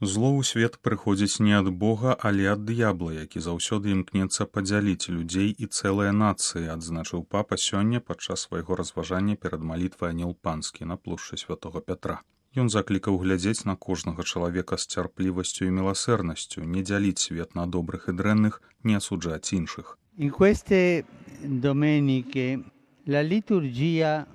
Зло ў свет прыходзіць не ад Бога, але ад д'ябла, які заўсёды імкнецца падзяліць людзей і цэлыя нацыі, адзначыў папа сёння падчас свайго разважання перад малітвай Анёл Панскі на плошчы святого Пятра. Ён заклікаў глядзець на кожнага чалавека з цярплівасцю і міласэрнасцю, не дзяліць свет на добрых і дрэнных, не асуджаць іншых. In queste domeniche la liturgia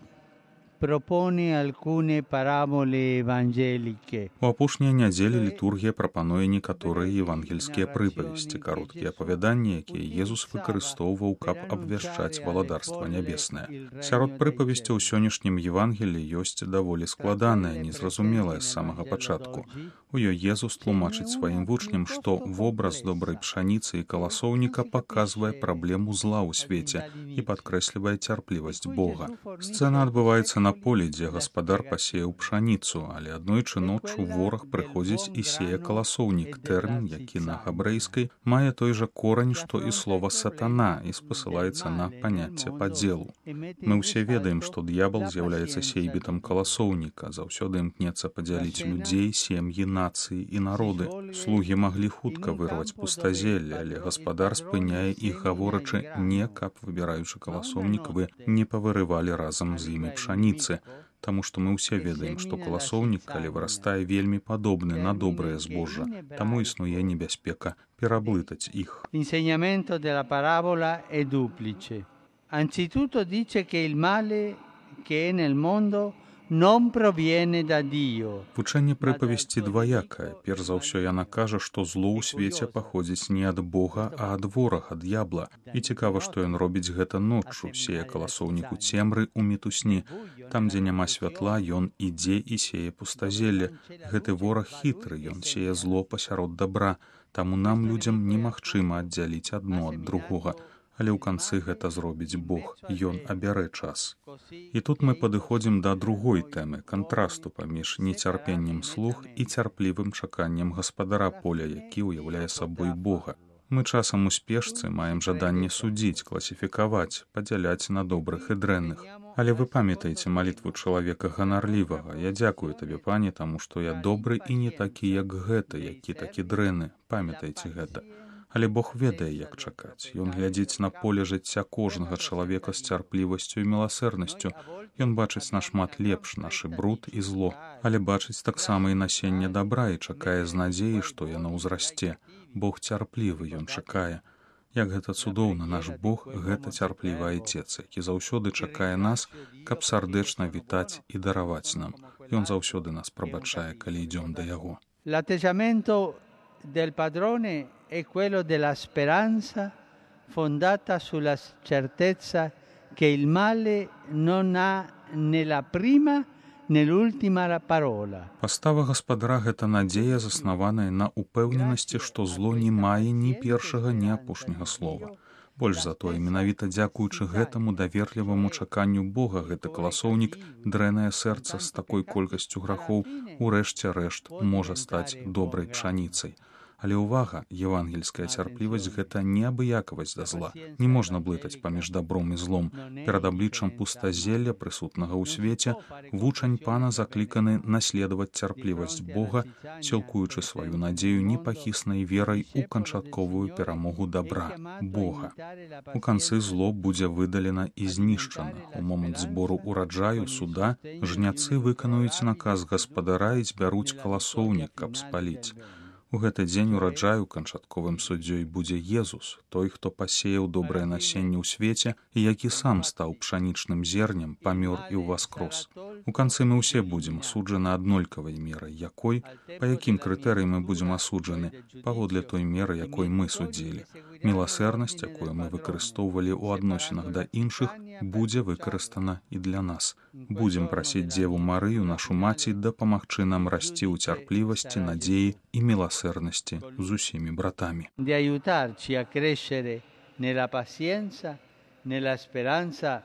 propone alcune parabole evangeliche. У апошнія нядзелі літургія прапануе некаторыя евангельскія прыпавесці, кароткія апавяданні, якія Езус выкарыстоўваў, каб абвяшчаць валадарства нябеснае. Сярод прыпавесцяў у сённяшнім Евангелі ёсць даволі складаная, незразумелая з самага пачатку. У ёй Езус тлумачыць сваім вучням, што вобраз добрай пшаніцы і каласоўніка паказвае праблему зла ў свеце і падкрэслівае цярплівасць Бога. Сцэна адбываецца на полі, дзе гаспадар пасеяў пшаніцу, але аднойчы ноччу вораг прыходзіць і сее каласоўнік, тэрмін, які на габрэйскай мае той жа корань, што і слова сатана, і спасылаецца на паняцце падзелу. Мы ўсе ведаем, што д'ябал з'яўляецца сейбітам каласоўніка, заўсёды імкнецца падзяліць людзей, сем'і, нацыі і народы. Слугі маглі хутка вырваць пустазелле, але гаспадар спыняе іх, гаворачы, не каб, выбіраючы каласоўнік, вы не павырывалі разам з імі пшаніцы, таму што мы ўсе ведаем, што каласоўнік, калі вырастае, вельмі падобны на добрае збожжа, таму існуе небяспека пераблытаць іх. L'insegnamento della parabola è duplice. Anzitutto dice che il male che è nel mondo non proviene da Dio. Вучэнне прыпавесці дваякае. Перш за ўсё яна кажа, што зло ў свеце паходзіць не ад Бога, а ад ворага, д'ябла. І цікава, што ён робіць гэта ноччу, сее каласоўнік у цемры, у мітусні. Там, дзе няма святла, ён ідзе і сее пустазелле. Гэты вораг хітры, ён сее зло пасярод дабра. Таму нам, людзям, немагчыма аддзяліць адно ад другога. Але ў канцы гэта зробіць Бог. Ён абярэ час. І тут мы падыходзім да другой тэмы, кантрасту паміж нецярпеннем слуг і цярплівым чаканнем гаспадара поля, які ўяўляе сабой Бога. Мы часам у спешцы маем жаданне судзіць, класіфікаваць, падзяляць на добрых і дрэнных. Але вы памятаеце малітву чалавека ганарлівага. Я дзякую табе, пане, таму што я добры і не такі, як гэты, які такі дрэнны. Памятайце гэта. Але Бог ведае, як чакаць. Ён глядзіць на поле жыцця кожнага чалавека з цярплівасцю і міласэрнасцю. Ён бачыць нашмат лепш нашы бруд і зло, але бачыць таксама і насенне дабра і чакае з надзеяй, што яно ўзрасце. Бог цярплівы, ён чакае. Як гэта цудоўна, наш Бог — гэта цярплівы Айцец, які заўсёды чакае нас, каб сардэчна вітаць і дараваць нам. Ён заўсёды нас прабачае, калі ідзём да Яго. L'atteggiamento del padrone è quello della speranza fondata sulla certezza che il male non ha né la prima né l'ultima parola. Пастава гаспадара — гэта надзея, заснаваная на упэўненасці, што зло не мае ні першага, ні апошняга слова. Больш за тое, менавіта дзякуючы гэтаму даверліваму чаканню Бога, гэты каласоўнік, дрэннае сэрца з такой колькасцю грахоў, урэшце рэшт можа стаць добрай пшаніцай. Але ўвага, евангельская цярплівасць — гэта не абыякавасць да зла. Не можна блытаць паміж дабром і злом. Перад абліччам пустазелля, прысутнага ў свеце, вучань пана закліканы наследаваць цярплівасць Бога, сілкуючы сваю надзею непахіснай верай у канчатковую перамогу дабра, Бога. У канцы зло будзе выдалена і знішчана. У момант збору ураджаю, суда, жняцы выканаюць наказ гаспадара і збяруць каласоўнік, каб спаліць. У гэты дзень ураджаю канчатковым суддзёй будзе Езус, той, хто пасеяў добрае насенне ў свеце і які сам стаў пшанічным зернем, памёр і ўваскрос. У канцы мы ўсе будзем асуджаны аднолькавай мерай, якой, па якім крытэрыі мы будзем асуджаны, паводле той меры, якой мы судзілі. Міласэрнасць, якую мы выкарыстоўвалі ў адносінах да іншых, будзе выкарыстана і для нас. Будзем прасіць Дзеву Марыю, нашу маці, дапамагчы нам расці ў цярплівасці, надзеі і міласэрнасці з усімі братамі. Di aiutarci a crescere nella pazienza, nella speranza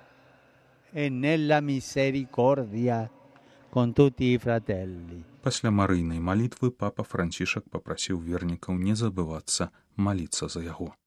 e nella misericordia con tutti i fratelli. Пасля марыйнай малітвы папа Францішак папрасіў вернікаў не забывацца маліцца за яго.